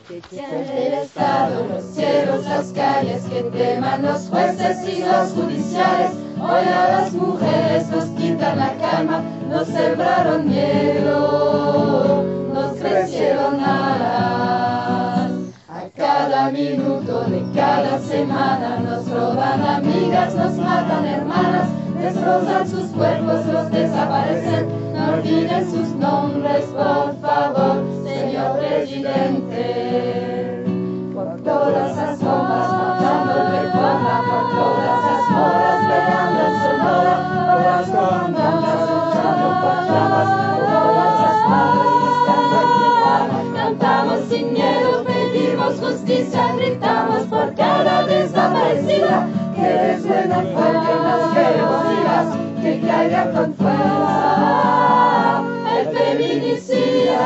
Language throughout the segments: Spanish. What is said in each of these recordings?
El Estado, los cielos, las calles, que teman los jueces y los judiciales. Hoy a las mujeres nos quitan la calma, nos sembraron miedo, nos crecieron alas. A cada minuto de cada semana nos roban amigas, nos matan hermanas, destrozan sus cuerpos, los desaparecen. No olviden sus nombres, por favor, señor presidente. Por todas las bombas, matando reforma, por todas las moras, peleando en Sonora, por las comandantas, luchando por llamas, por todas las madres, buscando en Tijuana. Cantamos sin miedo, pedimos justicia, gritamos por cada desaparecida. Que resuenan fuerte las querosías, que caiga con fuerza el feminicida.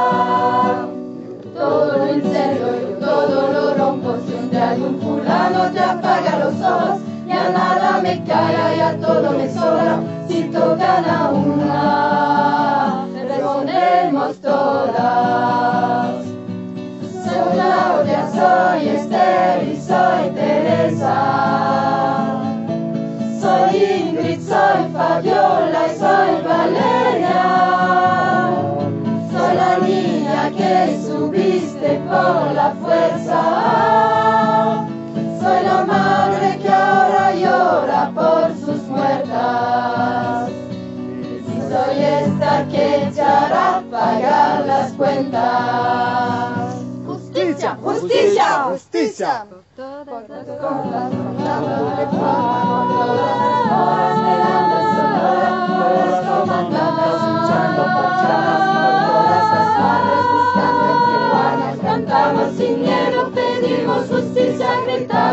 Todo lo incendio, todo lo rompo. Si un día algún fulano te apaga los ojos, ya nada me calla, ya todo me sobra. Si tocan a una, respondemos todas. Soy Claudia, soy Esther y soy Teresa. Soy Ingrid, soy Fabiola y soy Valeria. Soy la niña que subiste por la fuerza. Soy la madre que ahora llora por sus muertas. Y soy esta que echará a pagar las cuentas. Justicia, justicia, justicia. Por todas las colas, matando reforma, por todas las moras, peleando en Sonora, por las comandantas, luchando por llamas, por todas las madres, buscando en Tijuana. Cantamos sin miedo, pedimos justicia, gritamos.